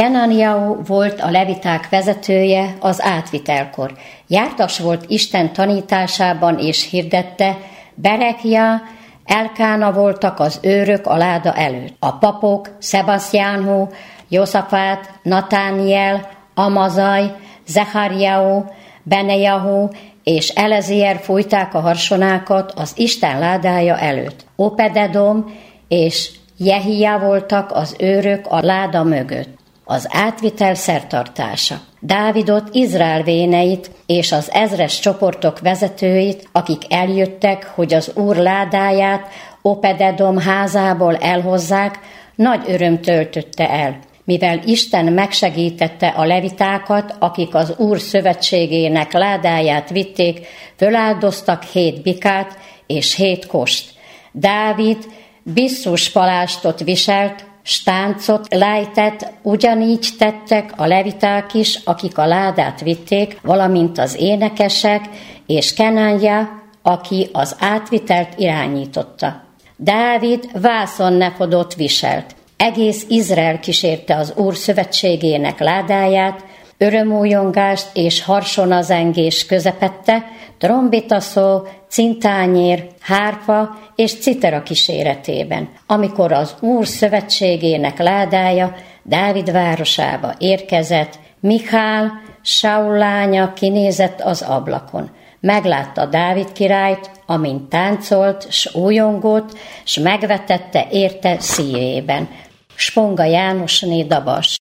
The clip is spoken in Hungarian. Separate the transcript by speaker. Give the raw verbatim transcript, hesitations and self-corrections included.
Speaker 1: Kenaniau volt a leviták vezetője az átvitelkor. Jártas volt Isten tanításában és hirdette, Berekja, Elkána voltak az őrök a láda előtt. A papok Szebaszjánhu, Jószafát, Natániel, Amazaj, Zechariau, Benejahu és Elezier fújták a harsonákat az Isten ládája előtt. Obededom és Jehia voltak az őrök a láda mögött. Az átvitel szertartása. Dávidot, Izrael véneit és az ezres csoportok vezetőit, akik eljöttek, hogy az Úr ládáját Obededom házából elhozzák, nagy öröm töltötte el, mivel Isten megsegítette a levitákat, akik az Úr szövetségének ládáját vitték, föláldoztak hét bikát és hét kost. Dávid bisszus palástot viselt, stáncot lejtett, ugyanígy tettek a leviták is, akik a ládát vitték, valamint az énekesek, és Kenanja, aki az átvitelt irányította. Dávid vászonnefodot viselt. Egész Izrael kísérte az Úr szövetségének ládáját, örömújongást és harsonazengés közepette, trombitaszó, cintányér, hárfa és citera kíséretében, amikor az Úr szövetségének ládája Dávid városába érkezett, Michál, Saul lánya kinézett az ablakon. Meglátta Dávid királyt, amint táncolt, s újongott, s megvetette érte szívében. Sponga Jánosné Dabas.